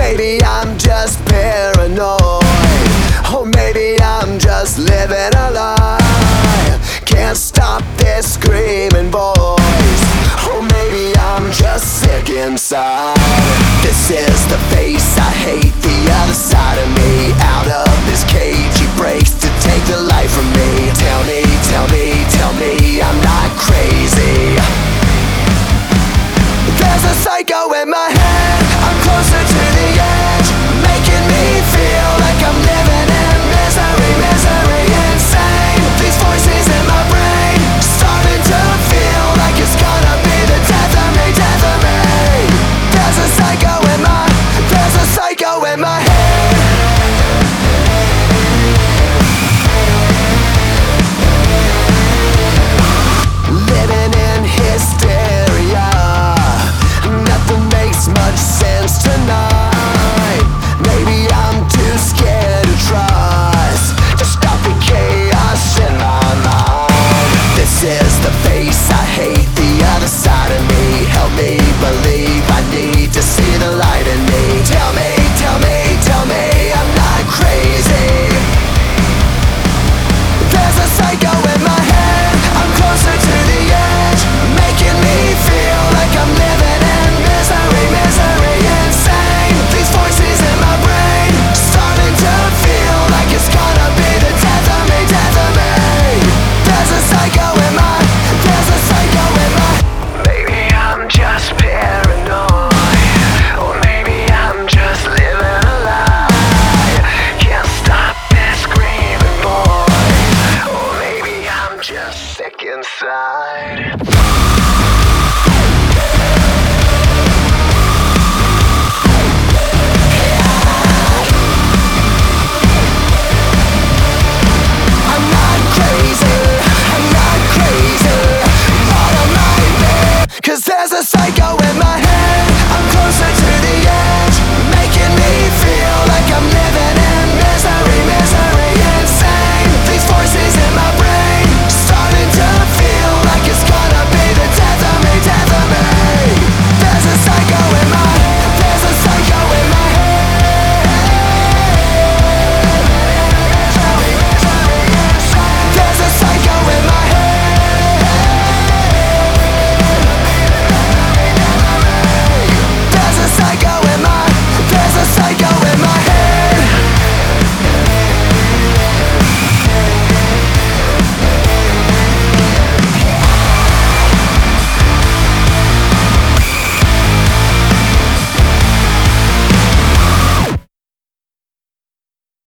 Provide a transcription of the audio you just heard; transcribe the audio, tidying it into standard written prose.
maybe I'm just paranoid. Or maybe I'm just living a lie. Can't stop this screaming voice. Or maybe I'm just sick inside. This is the face I hate, the other side of me. Out of this cage he breaks to take the life from me. Tell me